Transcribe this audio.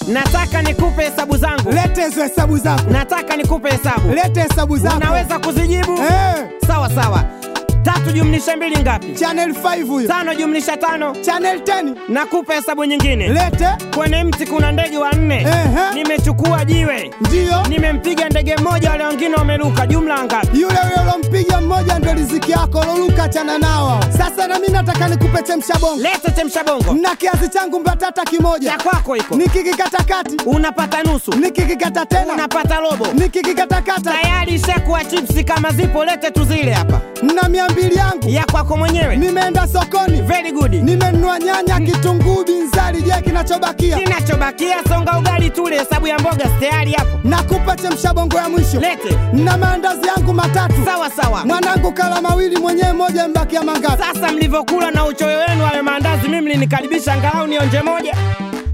Nataka nikupe hesabu zangu. Lete hizo hesabu zako. Nataka nikupe hesabu. Lete hesabu zako. Unaweza kuzijibu? Sawa sawa. 3 jumlisha 2 ngapi? Channel 5 huyo. 5 jumlisha 5. Channel 10. Nakupa hesabu nyingine. Lete. Kwenye mti kuna ndege 4. Nimechukua jiwe. Ndio. Nimempiga ndege mmoja, wale wengine wameruka. Jumla ngapi? Yule ulompiga mmoja ndio riziki yako, loruka chana nao. Sasa na mimi nataka nikupe chemsha bongo. Lete chemsha bongo. Na kiasi changu mbatata kimoja. Cha kwako iko. Nikikikata kati unapata nusu. Nikikikata tena unapata robo. Nikikikata kata tayari shakuwa chipsi kama zipo. Lete tuzile hapa. Na 200 yangu ya kwako mwenyewe. Nimeenda sokoni. Very good. Nimenunua nyanya, kitunguu, binzari. Je, kinachobakia? Kinachobakia songa ugali tule, hesabu ya mboga tayari hapo. Nakupa chemsha bongo ya mwisho. Lete. Na maandazi yangu 3. Sawa sawa. Mwanangu kala 2, mwenyewe moja, mbaki ya mangapi? Sasa mlivyokula na uchoyo wenu wale maandazi, mimi ninikaribisha angalau nionje moja.